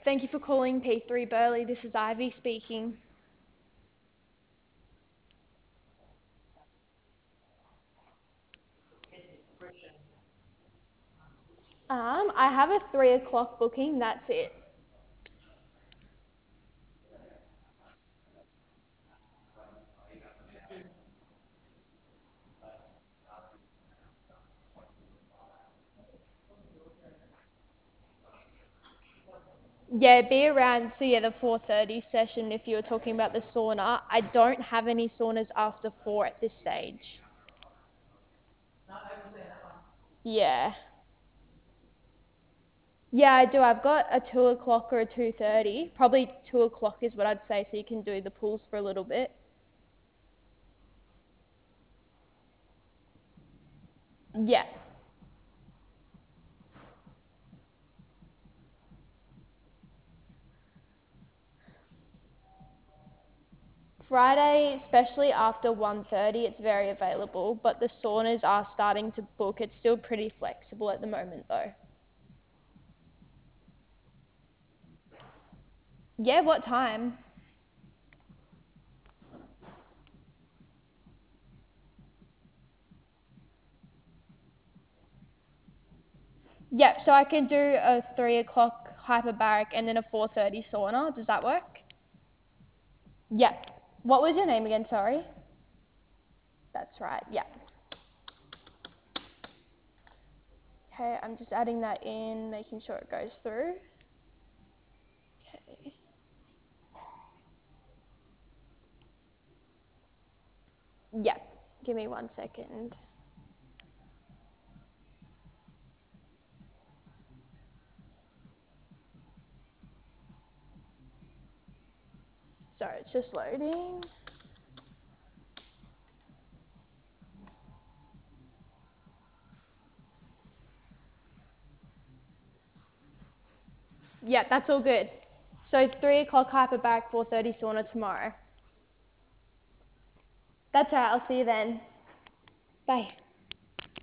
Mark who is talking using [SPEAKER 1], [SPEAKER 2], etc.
[SPEAKER 1] Thank you for calling P3 Burleigh. This is Ivy speaking. I have a 3 o'clock booking, that's it. Yeah, be around, so yeah, the 4:30 session if you were talking about the sauna. I don't have any saunas after 4 at this stage. Yeah. Yeah, I do. I've got a 2 o'clock or a 2:30. Probably 2 o'clock is what I'd say, so you can do the pools for a little bit. Yeah. Friday, especially after 1:30, it's very available, but the saunas are starting to book. It's still pretty flexible at the moment though. Yeah, what time? Yep, so I can do a 3 o'clock hyperbaric and then a 4:30 sauna. Does that work? Yep. What was your name again? Sorry. That's right. Yep. Okay, I'm just adding that in, making sure it goes through. Okay. Yep. Give me 1 second. Sorry, it's just loading. Yeah, that's all good. So 3 o'clock hyperbaric, 4:30 sauna tomorrow. That's all right. I'll see you then. Bye.